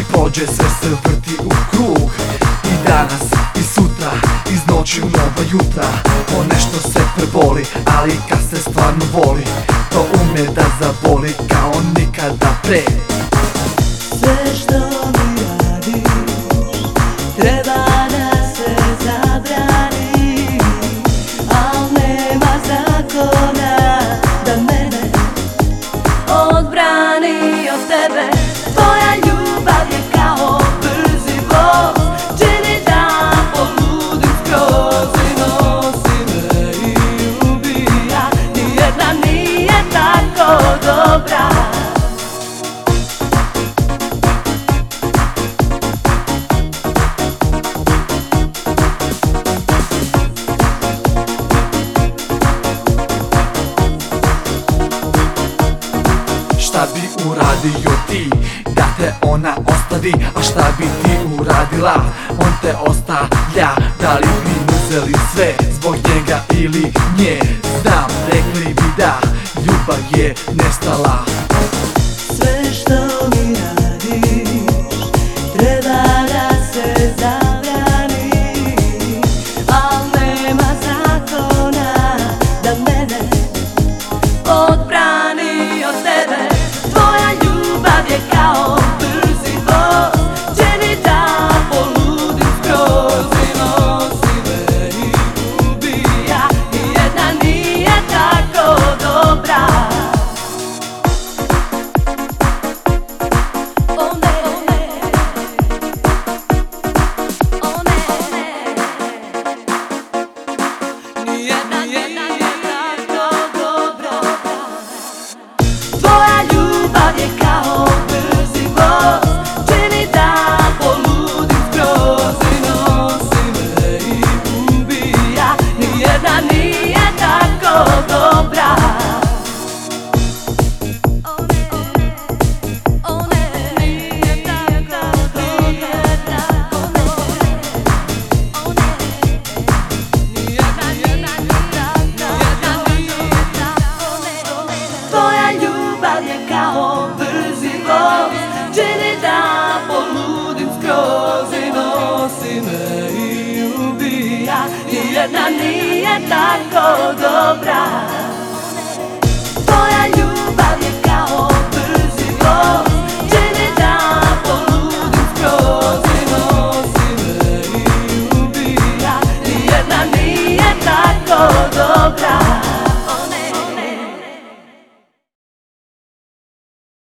i prođe, sve se vrti u krug. I danas i sutra, iz noći u nova jutra, po nešto se preboli, ali kad se stvarno voli, to umije da zaboli kao nikada pre. Sve što mi radiš treba da se zabrani, al nema zakona da mene odbrani od tebe. Tvoja ljubav je kao brzi voz, čini da poludim skroz i nosi me i ubija. Nijedna nije tako dobra. Šta bi uradio ti da te ona ostavi, a šta bi ti uradila, on te ostavlja. Da li bi uzeli sve zbog njega ili nje? Znam, rekli bi da ljubav je nestala. Sve što mi radiš treba da se zabrani, al nema zakona da mene odbrani od tebe. Tvoja ljubav je kao brzi voz, čini da poludim skroz i nosi me i ubija. Nijedna nije tako dobra. Tvoja ljubav je kao brzi voz, čini da poludim skroz i nosi me i ubija. Nijedna nije tako dobra. Nije tako dobra. Tvoja ljubav je kao brzi voz, čini da poludim skroz i nosi me i ubija. Nijedna nije tako dobra.